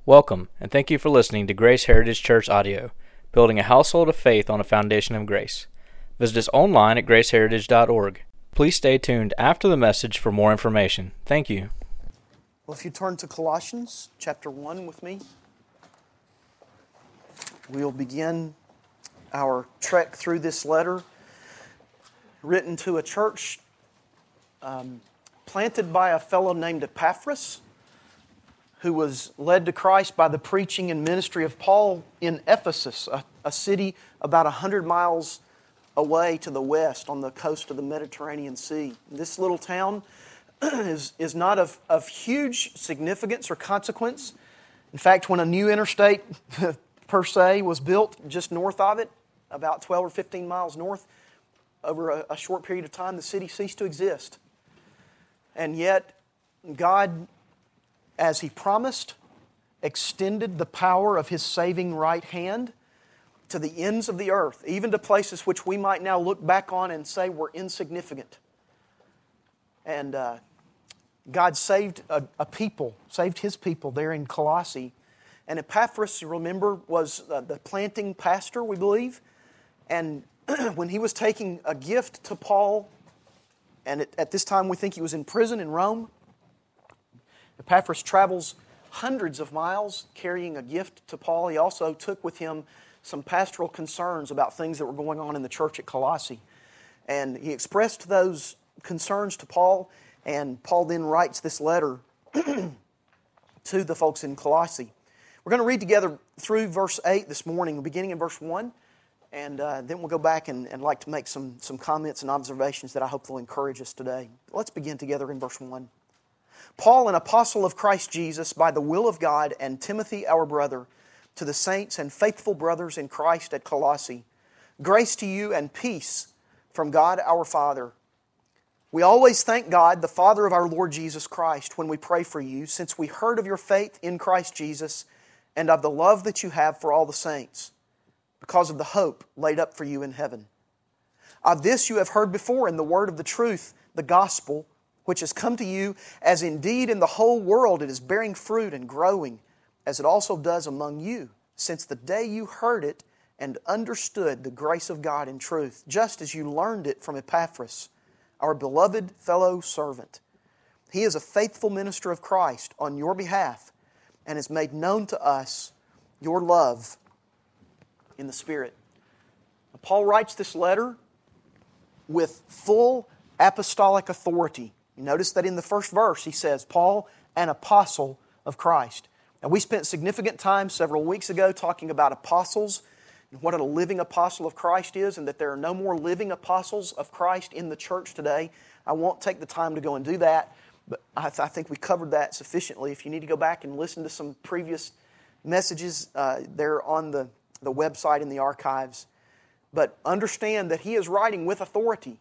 Welcome, and thank you for listening to Grace Heritage Church Audio, building a household of faith on a foundation of grace. Visit us online at graceheritage.org. Please stay tuned after the message for more information. Thank you. Well, if you turn to Colossians chapter 1 with me, we'll begin our trek through this letter written to a church planted by a fellow named Epaphras, who was led to Christ by the preaching and ministry of Paul in Ephesus, a city about 100 miles away to the west on the coast of the Mediterranean Sea. This little town is not of huge significance or consequence. In fact, when a new interstate per se was built just north of it, about 12 or 15 miles north, over a short period of time, the city ceased to exist. And yet, God, as He promised, extended the power of His saving right hand to the ends of the earth, even to places which we might now look back on and say were insignificant. And God saved a people, saved His people there in Colossae. And Epaphras, you remember, was the planting pastor, we believe. And when he was taking a gift to Paul, and at this time we think he was in prison in Rome, Epaphras travels hundreds of miles carrying a gift to Paul. He also took with him some pastoral concerns about things that were going on in the church at Colossae. And he expressed those concerns to Paul, and Paul then writes this letter to the folks in Colossae. We're going to read together through verse 8 this morning, beginning in verse 1, and then we'll go back and like to make some comments and observations that I hope will encourage us today. Let's begin together in verse 1. Paul, an apostle of Christ Jesus, by the will of God, and Timothy, our brother, to the saints and faithful brothers in Christ at Colossae, grace to you and peace from God our Father. We always thank God, the Father of our Lord Jesus Christ, when we pray for you, since we heard of your faith in Christ Jesus and of the love that you have for all the saints, because of the hope laid up for you in heaven. Of this you have heard before in the word of the truth, the gospel, which has come to you, as indeed in the whole world it is bearing fruit and growing, as it also does among you, since the day you heard it and understood the grace of God in truth, just as you learned it from Epaphras, our beloved fellow servant. He is a faithful minister of Christ on your behalf, and has made known to us your love in the Spirit. Paul writes this letter with full apostolic authority. You notice that in the first verse he says, Paul, an apostle of Christ. Now, we spent significant time several weeks ago talking about apostles and what a living apostle of Christ is, and that there are no more living apostles of Christ in the church today. I won't take the time to go and do that, but I think we covered that sufficiently. If you need to go back and listen to some previous messages, they're on the website in the archives. But understand that he is writing with authority.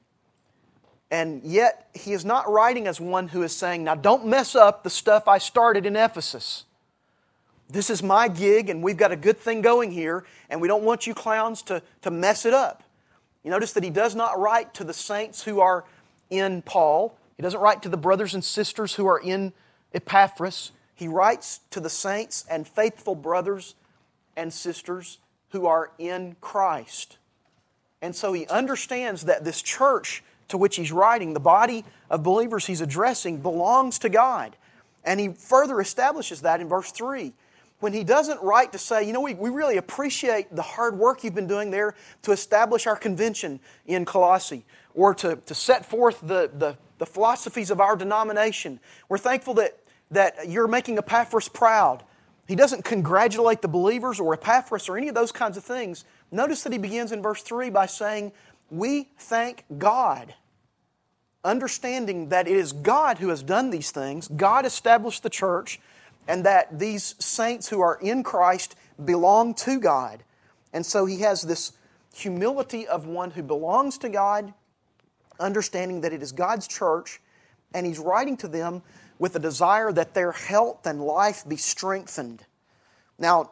And yet, he is not writing as one who is saying, now don't mess up the stuff I started in Ephesus. This is my gig, and we've got a good thing going here, and we don't want you clowns to mess it up. You notice that he does not write to the saints who are in Paul. He doesn't write to the brothers and sisters who are in Epaphras. He writes to the saints and faithful brothers and sisters who are in Christ. And so he understands that this church to which he's writing, the body of believers he's addressing, belongs to God. And he further establishes that in verse 3. When he doesn't write to say, we really appreciate the hard work you've been doing there to establish our convention in Colossae, or to set forth the philosophies of our denomination. We're thankful that you're making Epaphras proud. He doesn't congratulate the believers or Epaphras or any of those kinds of things. Notice that he begins in verse 3 by saying, we thank God, understanding that it is God who has done these things. God established the church, and that these saints who are in Christ belong to God. And so he has this humility of one who belongs to God, understanding that it is God's church, and he's writing to them with a desire that their health and life be strengthened. Now,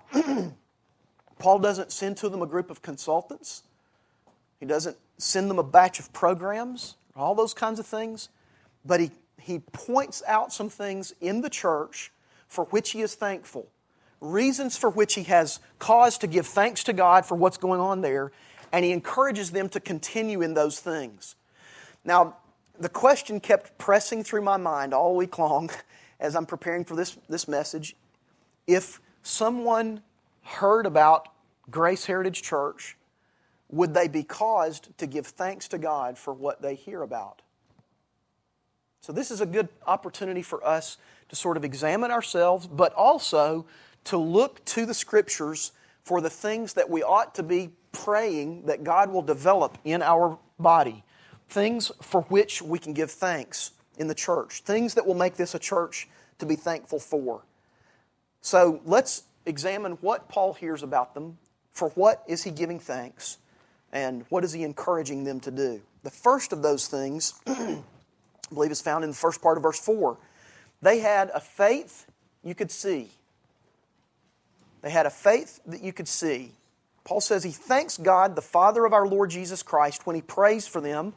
Paul doesn't send to them a group of consultants. He doesn't send them a batch of programs, all those kinds of things. But he points out some things in the church for which he is thankful. reasons for which he has cause to give thanks to God for what's going on there, and he encourages them to continue in those things. Now, the question kept pressing through my mind all week long as I'm preparing for this message. If someone heard about Grace Heritage Church, would they be caused to give thanks to God for what they hear about? So this is a good opportunity for us to sort of examine ourselves, but also to look to the Scriptures for the things that we ought to be praying that God will develop in our body. Things for which we can give thanks in the church. Things that will make this a church to be thankful for. So let's examine what Paul hears about them. For what is he giving thanks? And what is he encouraging them to do? The first of those things, I believe, is found in the first part of verse 4. They had a faith you could see. They had a faith that you could see. Paul says he thanks God, the Father of our Lord Jesus Christ, when he prays for them.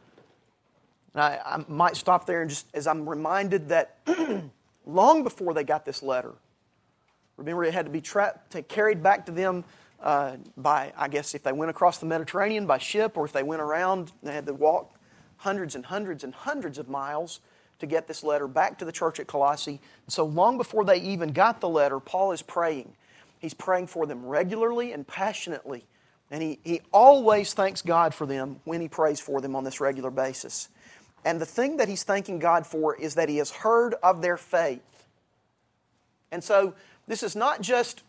And I might stop there and just as I'm reminded that long before they got this letter, remember it had to be carried back to them by, I guess, if they went across the Mediterranean by ship, or if they went around, they had to walk hundreds and hundreds and hundreds of miles to get this letter back to the church at Colossae. And so long before they even got the letter, Paul is praying. He's praying for them regularly and passionately. And he always thanks God for them when he prays for them on this regular basis. And the thing that he's thanking God for is that he has heard of their faith. And so this is not just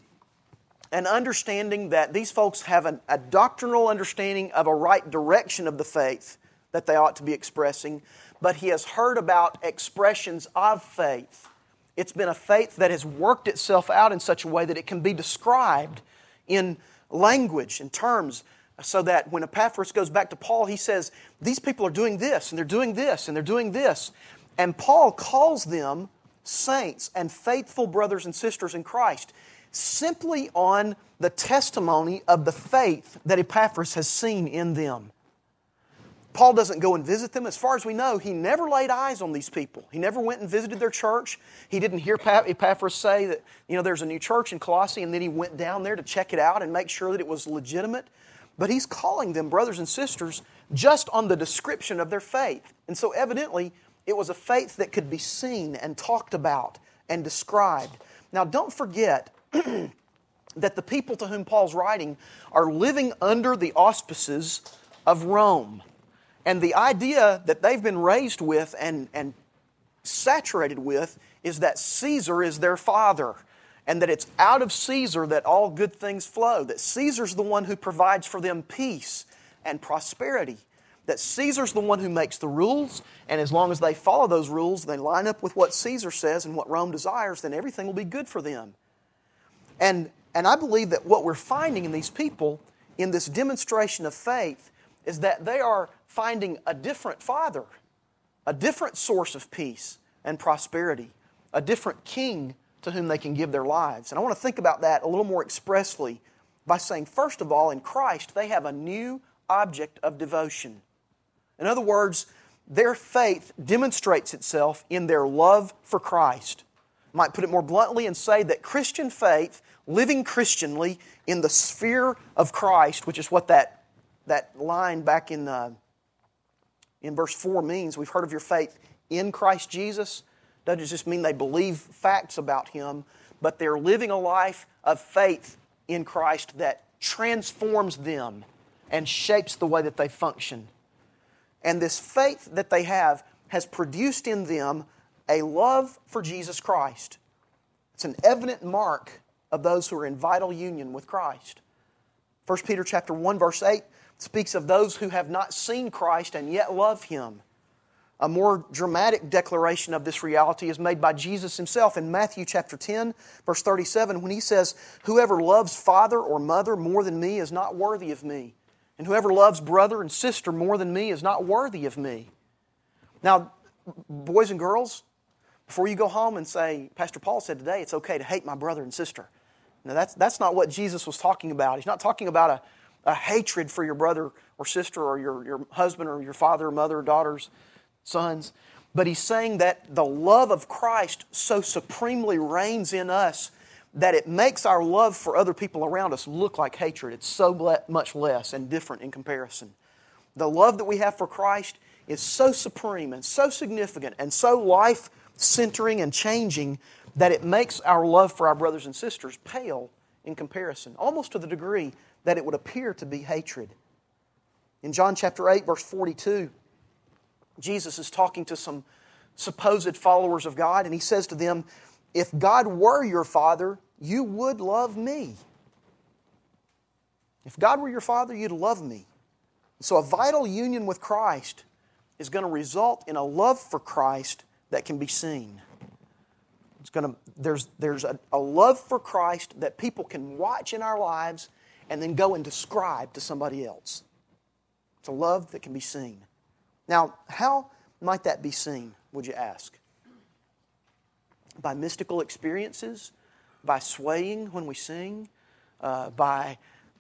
an understanding that these folks have a doctrinal understanding of a right direction of the faith that they ought to be expressing, but he has heard about expressions of faith. It's been a faith that has worked itself out in such a way that it can be described in language, in terms, so that when Epaphras goes back to Paul, he says, these people are doing this, and they're doing this, and they're doing this. And Paul calls them saints and faithful brothers and sisters in Christ, simply on the testimony of the faith that Epaphras has seen in them. Paul doesn't go and visit them. As far as we know, he never laid eyes on these people. He never went and visited their church. He didn't hear Epaphras say that, there's a new church in Colossae, and then he went down there to check it out and make sure that it was legitimate. But he's calling them brothers and sisters just on the description of their faith. And so evidently, it was a faith that could be seen and talked about and described. Now, don't forget that the people to whom Paul's writing are living under the auspices of Rome. And the idea that they've been raised with and saturated with is that Caesar is their father, and that it's out of Caesar that all good things flow, that Caesar's the one who provides for them peace and prosperity, that Caesar's the one who makes the rules, and as long as they follow those rules, they line up with what Caesar says and what Rome desires, then everything will be good for them. And I believe that what we're finding in these people, in this demonstration of faith, is that they are finding a different Father, a different source of peace and prosperity, a different King to whom they can give their lives. And I want to think about that a little more expressly by saying, first of all, in Christ, they have a new object of devotion. In other words, their faith demonstrates itself in their love for Christ. I might put it more bluntly and say that Christian faith, living Christianly in the sphere of Christ, which is what that line back in verse 4 means. We've heard of your faith in Christ Jesus. Doesn't just mean they believe facts about Him, but they're living a life of faith in Christ that transforms them and shapes the way that they function. And this faith that they have has produced in them a love for Jesus Christ. It's an evident mark of those who are in vital union with Christ. 1 Peter chapter 1, verse 8 speaks of those who have not seen Christ and yet love Him. A more dramatic declaration of this reality is made by Jesus Himself in Matthew chapter 10, verse 37, when He says, "Whoever loves father or mother more than me is not worthy of me. And whoever loves brother and sister more than me is not worthy of me." Now, boys and girls, before you go home and say, Pastor Paul said today it's okay to hate my brother and sister. Now, that's not what Jesus was talking about. He's not talking about a hatred for your brother or sister or your husband or your father or mother or daughters, sons. But He's saying that the love of Christ so supremely reigns in us that it makes our love for other people around us look like hatred. It's so much less and different in comparison. The love that we have for Christ is so supreme and so significant and so life-centering and changing that it makes our love for our brothers and sisters pale in comparison, almost to the degree that it would appear to be hatred. In John chapter 8, verse 42, Jesus is talking to some supposed followers of God, and He says to them, "If God were your Father, you would love me." If God were your Father, you'd love me. So a vital union with Christ is going to result in a love for Christ that can be seen. There's a love for Christ that people can watch in our lives and then go and describe to somebody else. It's a love that can be seen. Now, how might that be seen, would you ask? By mystical experiences? By swaying when we sing? By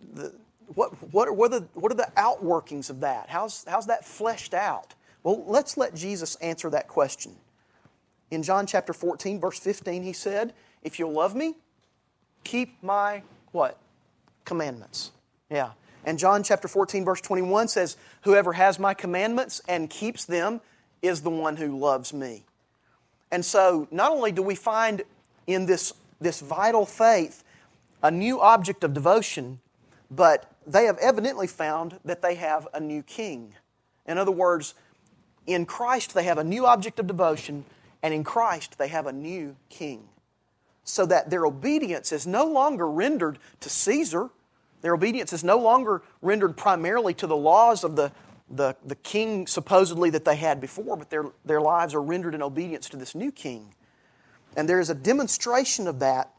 what are the outworkings of that? How's that fleshed out? Well, let's let Jesus answer that question. In John chapter 14, verse 15, He said, "If you'll love me, keep my" what? Commandments. Yeah. And John chapter 14, verse 21 says, "Whoever has my commandments and keeps them is the one who loves me." And so, not only do we find in this vital faith a new object of devotion, but they have evidently found that they have a new king. In other words, in Christ they have a new object of devotion, and in Christ they have a new king. So that their obedience is no longer rendered to Caesar. Their obedience is no longer rendered primarily to the laws of the king supposedly that they had before, but their lives are rendered in obedience to this new king. And there is a demonstration of that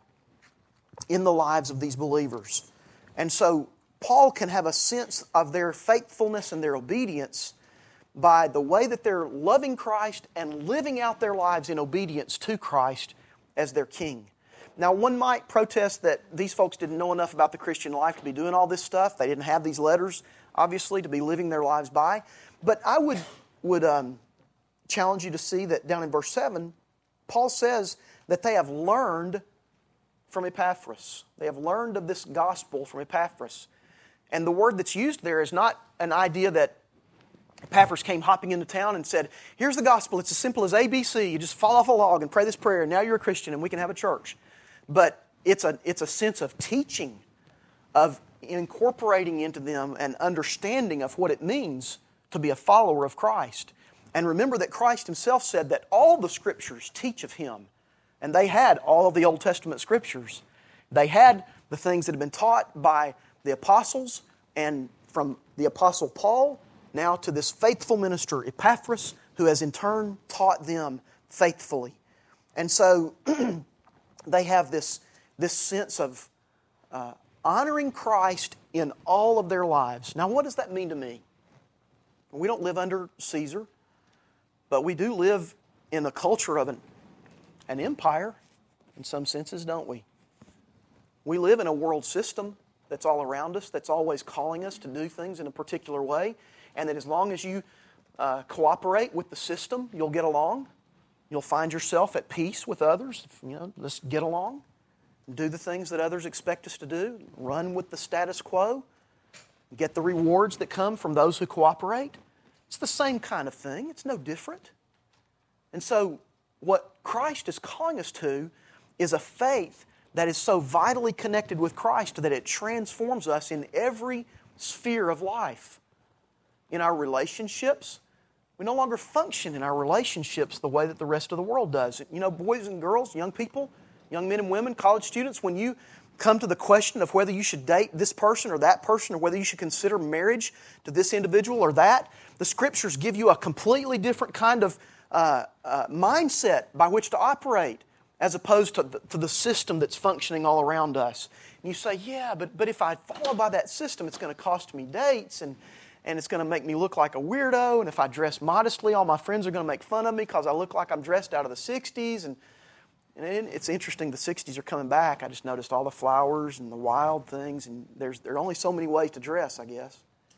in the lives of these believers. And so Paul can have a sense of their faithfulness and their obedience by the way that they're loving Christ and living out their lives in obedience to Christ as their king. Now, one might protest that these folks didn't know enough about the Christian life to be doing all this stuff. They didn't have these letters, obviously, to be living their lives by. But I would challenge you to see that down in verse 7, Paul says that they have learned from Epaphras. They have learned of this gospel from Epaphras. And the word that's used there is not an idea that Epaphras came hopping into town and said, "Here's the gospel. It's as simple as ABC. You just fall off a log and pray this prayer, and now you're a Christian and we can have a church." But it's a sense of teaching, of incorporating into them an understanding of what it means to be a follower of Christ. And remember that Christ Himself said that all the Scriptures teach of Him. And they had all of the Old Testament Scriptures. They had the things that had been taught by the apostles, and from the apostle Paul, now to this faithful minister Epaphras, who has in turn taught them faithfully. And so they have this sense of honoring Christ in all of their lives. Now, what does that mean to me? We don't live under Caesar, but we do live in the culture of an empire, in some senses, don't we? We live in a world system that's all around us, that's always calling us to do things in a particular way, and that as long as you cooperate with the system, you'll get along. You'll find yourself at peace with others. Let's get along. Do the things that others expect us to do. Run with the status quo. Get the rewards that come from those who cooperate. It's the same kind of thing. It's no different. And so what Christ is calling us to is a faith that is so vitally connected with Christ that it transforms us in every sphere of life. In our relationships, we no longer function in our relationships the way that the rest of the world does. You know, boys and girls, young people, young men and women, college students, when you come to the question of whether you should date this person or that person, or whether you should consider marriage to this individual or that, the Scriptures give you a completely different kind of mindset by which to operate, as opposed to the system that's functioning all around us. And you say, yeah, but if I follow by that system, it's going to cost me dates, and it's going to make me look like a weirdo, and if I dress modestly, all my friends are going to make fun of me because I look like I'm dressed out of the 60s, and it's interesting, the 60s are coming back. I just noticed all the flowers and the wild things, and there are only so many ways to dress, I guess.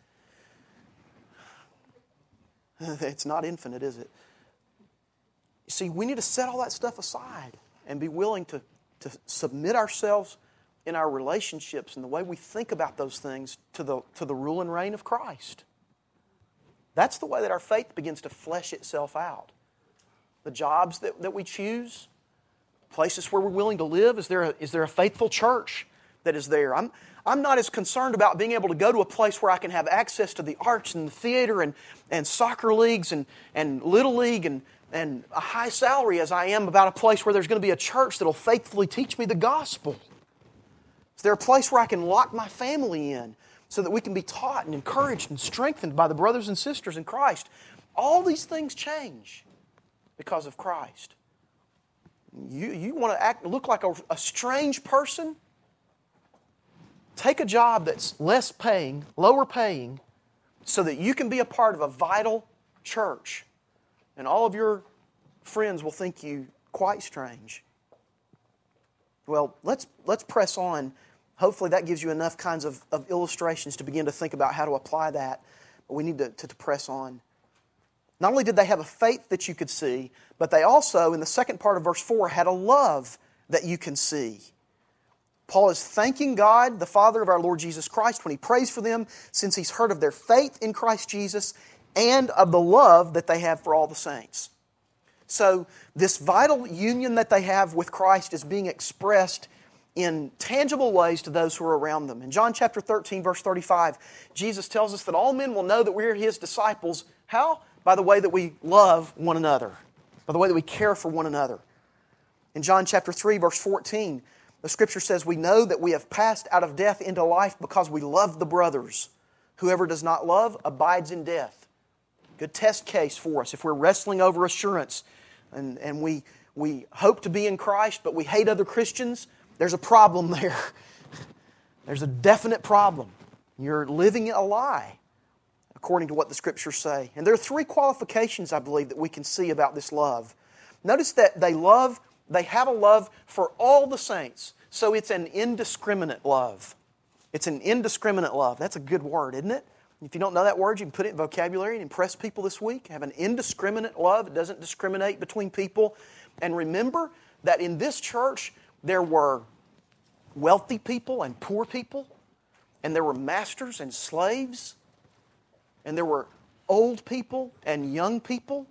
It's not infinite, is it? See, we need to set all that stuff aside and be willing to to submit ourselves in our relationships and the way we think about those things to the rule and reign of Christ. That's the way that our faith begins to flesh itself out. The jobs that we choose, places where we're willing to live, is there a faithful church that is there? I'm not as concerned about being able to go to a place where I can have access to the arts and the theater and soccer leagues and little league and a high salary as I am about a place where there's going to be a church that will faithfully teach me the gospel. Is there a place where I can lock my family in so that we can be taught and encouraged and strengthened by the brothers and sisters in Christ? All these things change because of Christ. You want to look like a strange person? Take a job that's less paying, lower paying, so that you can be a part of a vital church. And all of your friends will think you quite strange. Well, let's press on. Hopefully that gives you enough kinds of illustrations to begin to think about how to apply that. But we need to press on. Not only did they have a faith that you could see, but they also, in the second part of verse 4, had a love that you can see. Paul is thanking God, the Father of our Lord Jesus Christ, when he prays for them, since he's heard of their faith in Christ Jesus and of the love that they have for all the saints. So this vital union that they have with Christ is being expressed in tangible ways to those who are around them. In John chapter 13, verse 35, Jesus tells us that all men will know that we are His disciples. How? By the way that we love one another. By the way that we care for one another. In John chapter 3, verse 14, the Scripture says, we know that we have passed out of death into life because we love the brothers. Whoever does not love abides in death. Good test case for us if we're wrestling over assurance and we hope to be in Christ, but we hate other Christians. There's a problem there. There's a definite problem. You're living a lie, according to what the Scriptures say. And there are three qualifications, I believe, that we can see about this love. Notice that they have a love for all the saints. So it's an indiscriminate love. It's an indiscriminate love. That's a good word, isn't it? If you don't know that word, you can put it in vocabulary and impress people this week. Have an indiscriminate love. It doesn't discriminate between people. And remember that in this church, there were wealthy people and poor people. And there were masters and slaves. And there were old people and young people.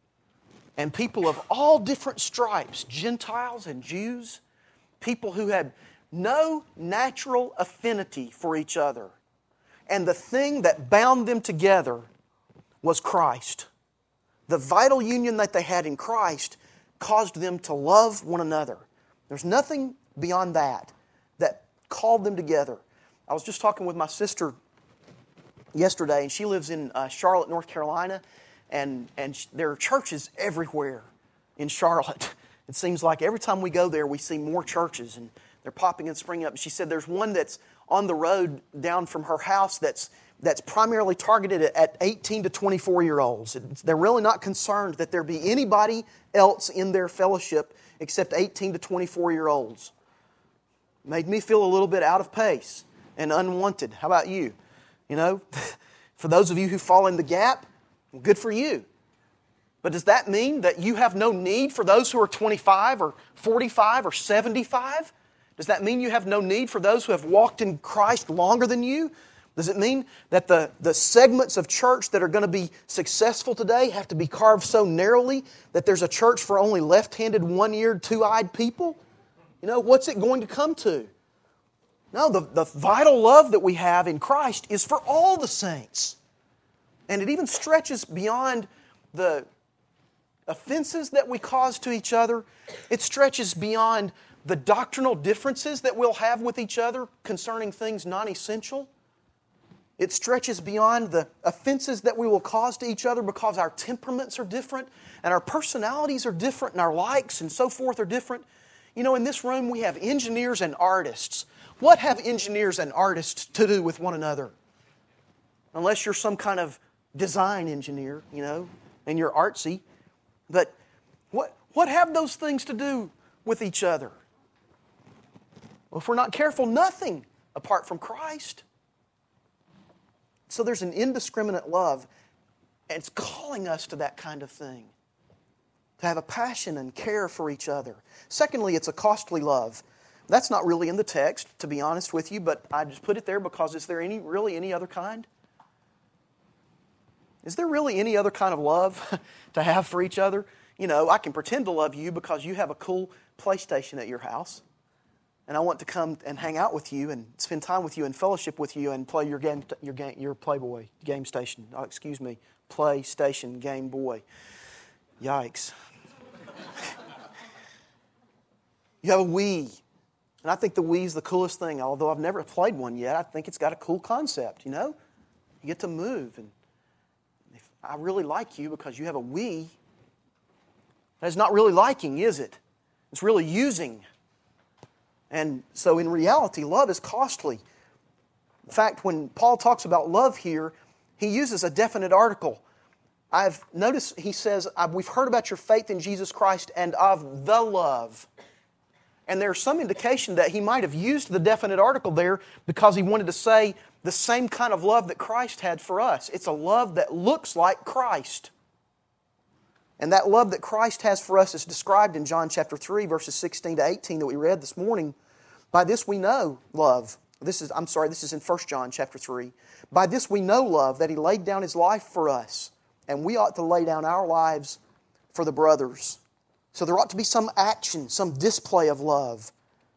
And people of all different stripes, Gentiles and Jews. People who had no natural affinity for each other. And the thing that bound them together was Christ. The vital union that they had in Christ caused them to love one another. There's nothing beyond that called them together. I was just talking with my sister yesterday, and she lives in Charlotte, North Carolina, and there are churches everywhere in Charlotte. It seems like every time we go there, we see more churches, and they're popping and springing up. And she said there's one that's on the road down from her house that's primarily targeted at 18 to 24-year-olds. They're really not concerned that there be anybody else in their fellowship except 18 to 24-year-olds. Made me feel a little bit out of pace and unwanted. How about you? You know, for those of you who fall in the gap, good for you. But does that mean that you have no need for those who are 25 or 45 or 75? Does that mean you have no need for those who have walked in Christ longer than you? Does it mean that the segments of church that are going to be successful today have to be carved so narrowly that there's a church for only left-handed, one-eared, two-eyed people? You know, what's it going to come to? No, the vital love that we have in Christ is for all the saints. And it even stretches beyond the offenses that we cause to each other. It stretches beyond the doctrinal differences that we'll have with each other concerning things non-essential. It stretches beyond the offenses that we will cause to each other because our temperaments are different and our personalities are different and our likes and so forth are different. You know, in this room we have engineers and artists. What have engineers and artists to do with one another? Unless you're some kind of design engineer, you know, and you're artsy. But what have those things to do with each other? Well, if we're not careful, nothing apart from Christ. So there's an indiscriminate love, and it's calling us to that kind of thing. to have a passion and care for each other. Secondly, it's a costly love. That's not really in the text, to be honest with you, but I just put it there because is there really any other kind? Is there really any other kind of love to have for each other? You know, I can pretend to love you because you have a cool PlayStation at your house, and I want to come and hang out with you and spend time with you and fellowship with you and play your Playboy game station. Oh, excuse me, PlayStation Game Boy. Yikes. You have a Wii. And I think the Wii is the coolest thing. Although I've never played one yet, I think it's got a cool concept, you know? You get to move. And if I really like you because you have a Wii, that's not really liking, is it? It's really using. And so in reality, love is costly. In fact, when Paul talks about love here, he uses a definite article. I've noticed he says, we've heard about your faith in Jesus Christ and of the love. And there's some indication that he might have used the definite article there because he wanted to say the same kind of love that Christ had for us. It's a love that looks like Christ. And that love that Christ has for us is described in John chapter 3, verses 16 to 18 that we read this morning. By this we know love. This is in 1 John chapter 3. By this we know love, that He laid down His life for us. And we ought to lay down our lives for the brothers. So there ought to be some action, some display of love.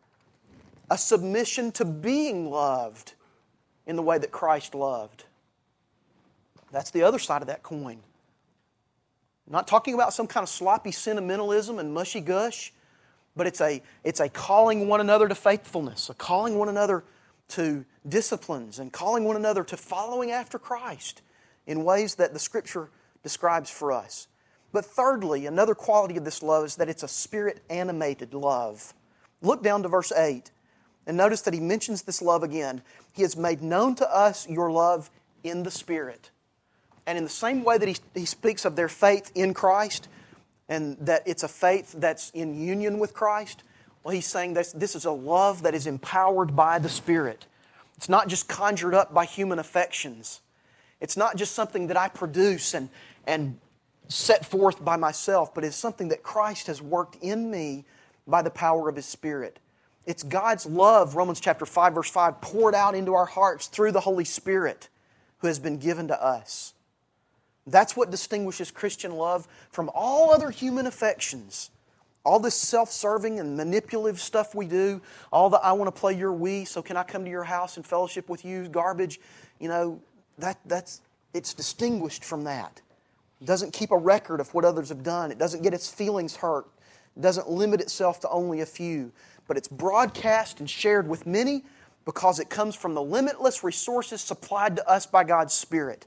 A submission to being loved in the way that Christ loved. That's the other side of that coin. I'm not talking about some kind of sloppy sentimentalism and mushy gush, but it's a calling one another to faithfulness, a calling one another to disciplines, and calling one another to following after Christ in ways that the Scripture describes for us. But thirdly, another quality of this love is that it's a Spirit-animated love. Look down to verse 8 and notice that he mentions this love again. He has made known to us your love in the Spirit. And in the same way that he speaks of their faith in Christ and that it's a faith that's in union with Christ, well, he's saying that this is a love that is empowered by the Spirit. It's not just conjured up by human affections. It's not just something that I produce and set forth by myself, but it's something that Christ has worked in me by the power of His Spirit. It's God's love, Romans chapter 5, verse 5, poured out into our hearts through the Holy Spirit who has been given to us. That's what distinguishes Christian love from all other human affections. All this self-serving and manipulative stuff we do, all the I want to play your Wii, so can I come to your house and fellowship with you, garbage, you know, it's distinguished from that. It doesn't keep a record of what others have done. It doesn't get its feelings hurt. It doesn't limit itself to only a few. But it's broadcast and shared with many because it comes from the limitless resources supplied to us by God's Spirit.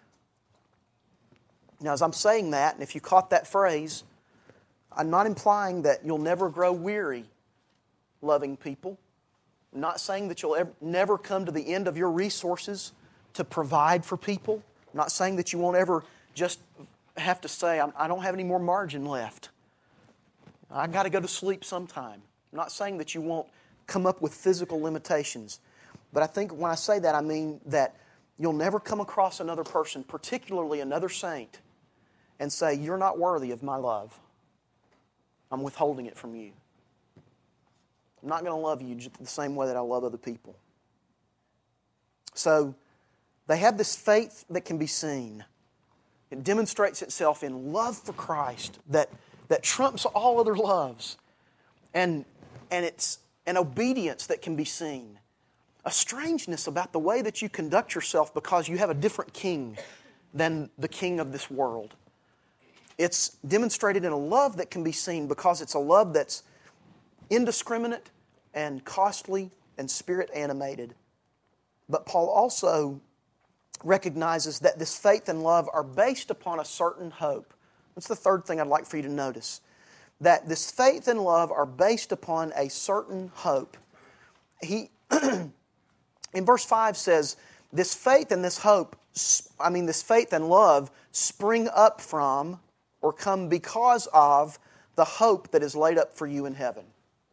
Now, as I'm saying that, and if you caught that phrase, I'm not implying that you'll never grow weary loving people. I'm not saying that you'll never come to the end of your resources to provide for people. I'm not saying that you won't ever just have to say, I don't have any more margin left. I've got to go to sleep sometime. I'm not saying that you won't come up with physical limitations. But I think when I say that, I mean that you'll never come across another person, particularly another saint, and say, you're not worthy of my love. I'm withholding it from you. I'm not going to love you just the same way that I love other people. So, they have this faith that can be seen. It demonstrates itself in love for Christ that trumps all other loves. And it's an obedience that can be seen. A strangeness about the way that you conduct yourself because you have a different king than the king of this world. It's demonstrated in a love that can be seen because it's a love that's indiscriminate and costly and Spirit-animated. But Paul also recognizes that this faith and love are based upon a certain hope. That's the third thing I'd like for you to notice. That this faith and love are based upon a certain hope. He, in verse 5 says, this faith and this hope, this faith and love spring up from or come because of the hope that is laid up for you in heaven.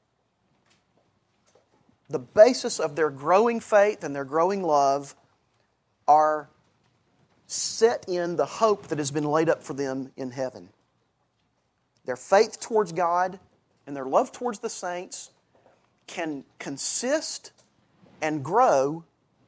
The basis of their growing faith and their growing love are set in the hope that has been laid up for them in heaven. their faith towards God and their love towards the saints can consist and grow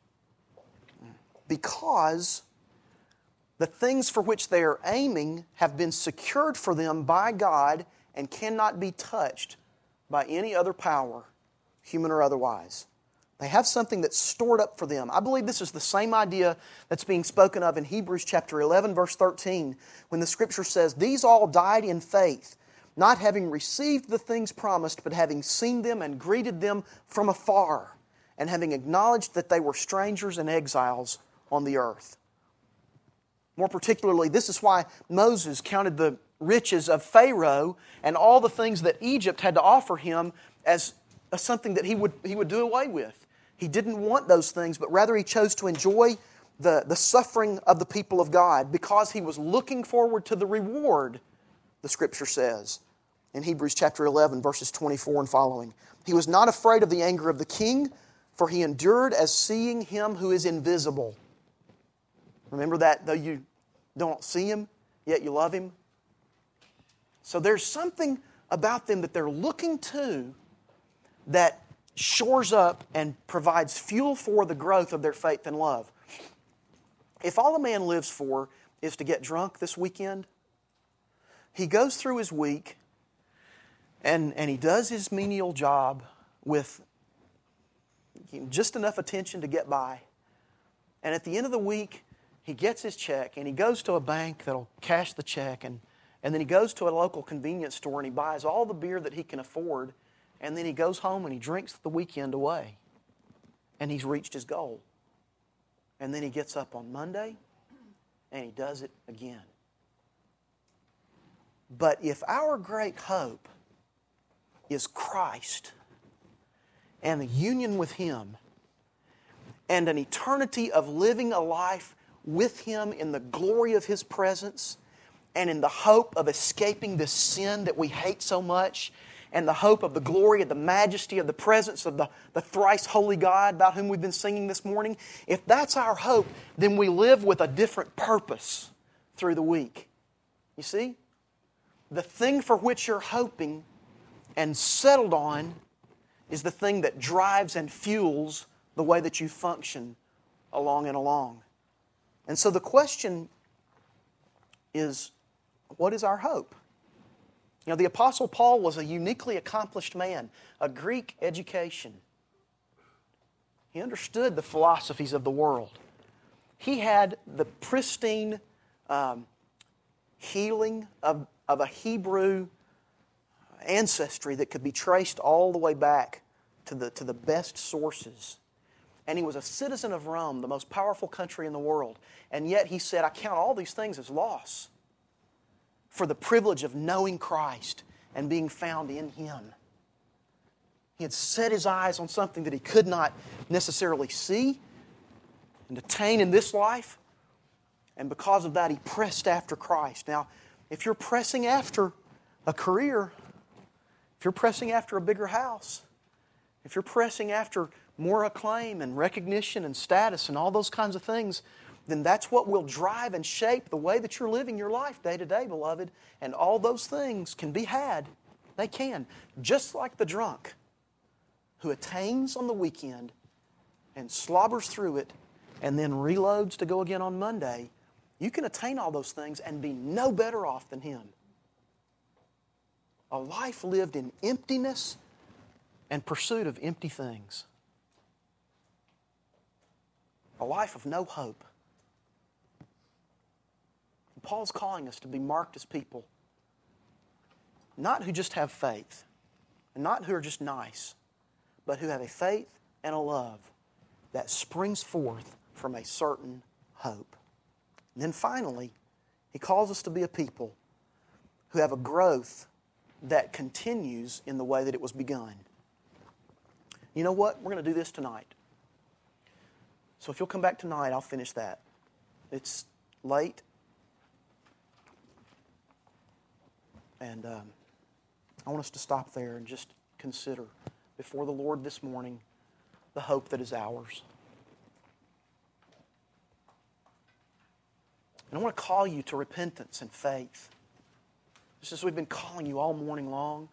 because the things for which they are aiming have been secured for them by God and cannot be touched by any other power, human or otherwise. They have something that's stored up for them. I believe this is the same idea that's being spoken of in Hebrews chapter 11, verse 13, when the Scripture says, "These all died in faith, not having received the things promised, but having seen them and greeted them from afar, and having acknowledged that they were strangers and exiles on the earth." More particularly, this is why Moses counted the riches of Pharaoh and all the things that Egypt had to offer him as something that he would do away with. He didn't want those things, but rather he chose to enjoy the suffering of the people of God because he was looking forward to the reward, the Scripture says in Hebrews chapter 11, verses 24 and following. He was not afraid of the anger of the king, for he endured as seeing Him who is invisible. Remember that, though you don't see Him, yet you love Him? So there's something about them that they're looking to that shores up and provides fuel for the growth of their faith and love. If all a man lives for is to get drunk this weekend, he goes through his week and he does his menial job with just enough attention to get by. And at the end of the week, he gets his check and he goes to a bank that'll cash the check, and then he goes to a local convenience store and he buys all the beer that he can afford, and then he goes home and he drinks the weekend away. And he's reached his goal. And then he gets up on Monday and he does it again. But if our great hope is Christ and the union with Him and an eternity of living a life with Him in the glory of His presence and in the hope of escaping this sin that we hate so much, and the hope of the glory of the majesty of the presence of the thrice holy God about whom we've been singing this morning, if that's our hope, then we live with a different purpose through the week. You see? The thing for which you're hoping and settled on is the thing that drives and fuels the way that you function along and along. And so the question is, what is our hope? You know, the Apostle Paul was a uniquely accomplished man, a Greek education. He understood the philosophies of the world. He had the pristine healing of a Hebrew ancestry that could be traced all the way back to the best sources. And he was a citizen of Rome, the most powerful country in the world. And yet he said, "I count all these things as loss for the privilege of knowing Christ and being found in Him." He had set his eyes on something that he could not necessarily see and attain in this life. And because of that, he pressed after Christ. Now, if you're pressing after a career, if you're pressing after a bigger house, if you're pressing after more acclaim and recognition and status and all those kinds of things, then that's what will drive and shape the way that you're living your life day to day, beloved. And all those things can be had. They can. Just like the drunk who attains on the weekend and slobbers through it and then reloads to go again on Monday, you can attain all those things and be no better off than him. A life lived in emptiness and pursuit of empty things. A life of no hope. Paul's calling us to be marked as people, not who just have faith, and not who are just nice, but who have a faith and a love that springs forth from a certain hope. And then finally, he calls us to be a people who have a growth that continues in the way that it was begun. You know what? We're going to do this tonight. So if you'll come back tonight, I'll finish that. It's late. And I want us to stop there and just consider before the Lord this morning the hope that is ours. And I want to call you to repentance and faith. Just as we've been calling you all morning long.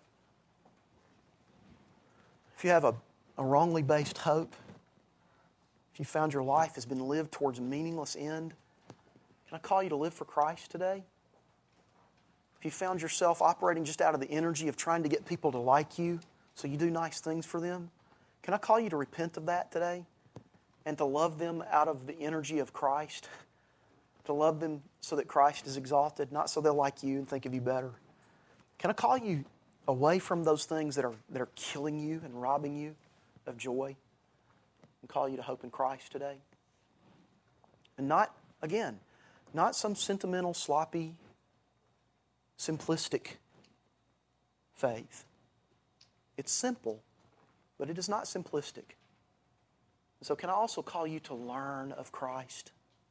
If you have a wrongly based hope, if you found your life has been lived towards a meaningless end, can I call you to live for Christ today? If you found yourself operating just out of the energy of trying to get people to like you so you do nice things for them, can I call you to repent of that today and to love them out of the energy of Christ? To love them so that Christ is exalted, not so they'll like you and think of you better. Can I call you away from those things that are killing you and robbing you of joy, and call you to hope in Christ today? And not some sentimental, sloppy, simplistic faith. It's simple, but it is not simplistic. So can I also call you to learn of Christ?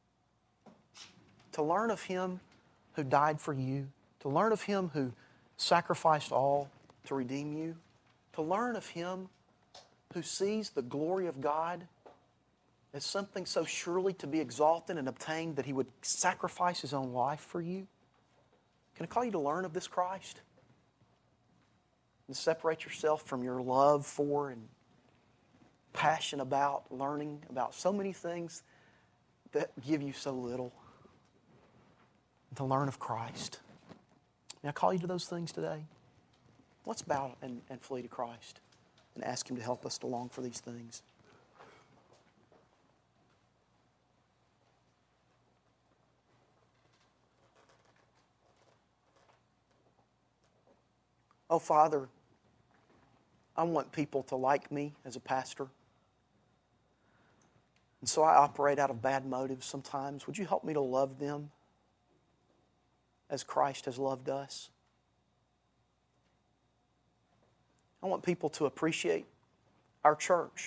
To learn of Him who died for you, to learn of Him who sacrificed all to redeem you, to learn of Him who sees the glory of God as something so surely to be exalted and obtained that He would sacrifice His own life for you. Can I call you to learn of this Christ? And separate yourself from your love for and passion about learning about so many things that give you so little. To learn of Christ. May I call you to those things today? Let's bow and flee to Christ and ask Him to help us to long for these things. Oh, Father, I want people to like me as a pastor. And so I operate out of bad motives sometimes. Would you help me to love them as Christ has loved us? I want people to appreciate our church.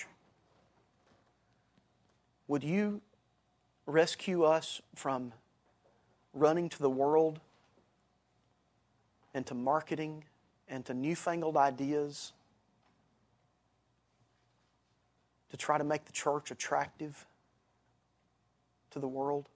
Would you rescue us from running to the world and to marketing and to newfangled ideas to try to make the church attractive to the world?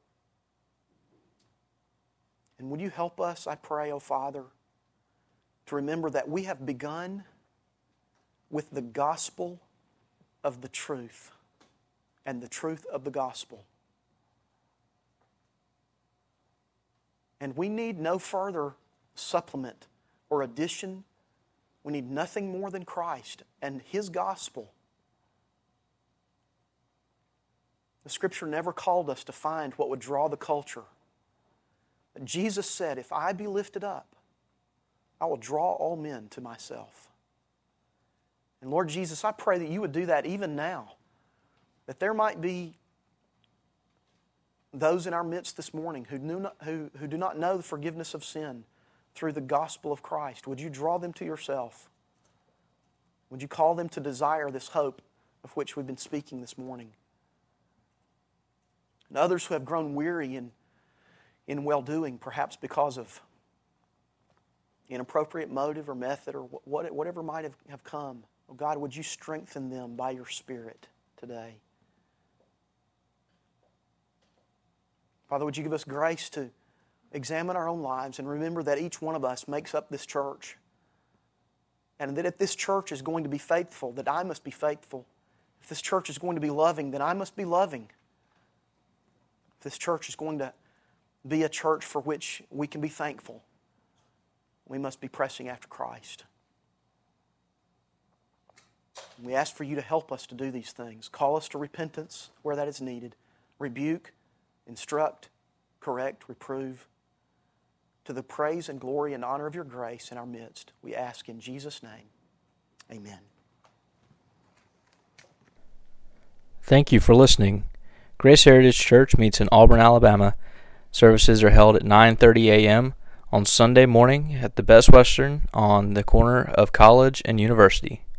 And would you help us, I pray, oh Father, to remember that we have begun with the gospel of the truth and the truth of the gospel. And we need no further supplement or addition. We need nothing more than Christ and His gospel. The Scripture never called us to find what would draw the culture. But Jesus said, if I be lifted up, I will draw all men to myself. And Lord Jesus, I pray that you would do that even now. That there might be those in our midst this morning who do not know the forgiveness of sin through the gospel of Christ. Would you draw them to yourself? Would you call them to desire this hope of which we've been speaking this morning? And others who have grown weary in well-doing, perhaps because of inappropriate motive or method or whatever might have come. Oh God, would you strengthen them by your Spirit today? Father, would you give us grace to examine our own lives and remember that each one of us makes up this church. And that if this church is going to be faithful, that I must be faithful. If this church is going to be loving, then I must be loving. If this church is going to be a church for which we can be thankful, we must be pressing after Christ. And we ask for you to help us to do these things. Call us to repentance where that is needed. Rebuke, instruct, correct, reprove. To the praise and glory and honor of your grace in our midst, we ask in Jesus' name. Amen. Thank you for listening. Grace Heritage Church meets in Auburn, Alabama. Services are held at 9:30 a.m. on Sunday morning at the Best Western on the corner of College and University.